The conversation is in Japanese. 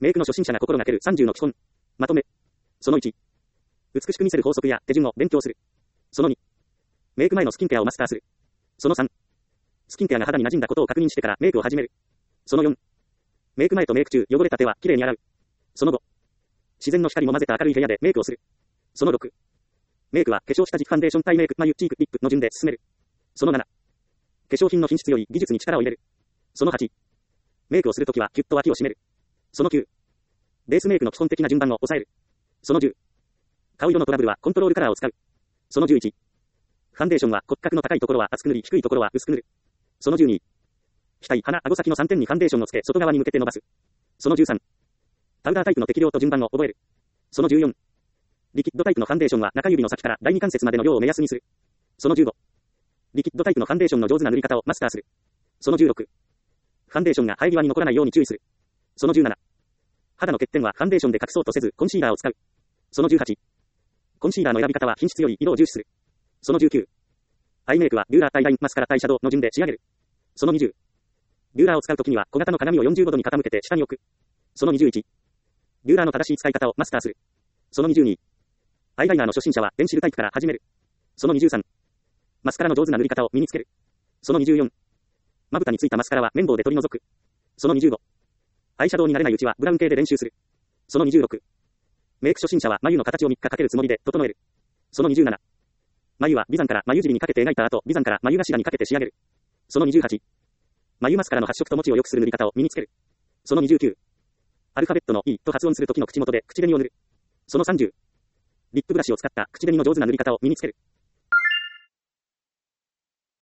メイクの初心者が心がける30の基本。まとめ。その1。美しく見せる法則や手順を勉強する。その2。メイク前のスキンケアをマスターする。その3。スキンケアが肌に馴染んだことを確認してからメイクを始める。その4。メイク前とメイク中、汚れた手はきれいに洗う。その5。自然の光も混ぜた明るい部屋でメイクをする。その6。メイクは化粧下地ファンデーション体メイク、眉、チーク、リップの順で進める。その7。化粧品の品質より技術に力を入れる。その8。メイクをするときはキュッと脇を締める。その9。ベースメイクの基本的な順番を抑える。その10。顔色のトラブルはコントロールカラーを使う。その11。ファンデーションは骨格の高いところは厚く塗り、低いところは薄く塗る。その12。額、鼻、顎先の3点にファンデーションをつけ、外側に向けて伸ばす。その13。パウダータイプの適量と順番を覚える。その14。リキッドタイプのファンデーションは中指の先から第二関節までの量を目安にする。その15。リキッドタイプのファンデーションの上手な塗り方をマスターする。その16。ファンデーションが生え際に残らないように注意する。その17。肌の欠点はファンデーションで隠そうとせずコンシーラーを使う。その18。コンシーラーの選び方は品質より色を重視する。その19。アイメイクはビューラー対ライン、マスカラ対シャドウの順で仕上げる。その20。ビューラーを使うときには小型の鏡を45度に傾けて下に置く。その21。ビューラーの正しい使い方をマスターする。その22。アイライナーの初心者はペンシルタイプから始める。その23。マスカラの上手な塗り方を身につける。その24。まぶたについたマスカラは綿棒で取り除く。その25。アイシャドウになれないうちはブラウン系で練習する。その26。メイク初心者は眉の形を3日かけるつもりで整える。その27。眉は眉山から眉尻にかけて描いた後、眉山から眉頭にかけて仕上げる。その28。眉マスカラの発色と持ちを良くする塗り方を身につける。その29。アルファベットの E と発音するときの口元で口紅を塗る。その30。リップブラシを使った口紅の上手な塗り方を身につける。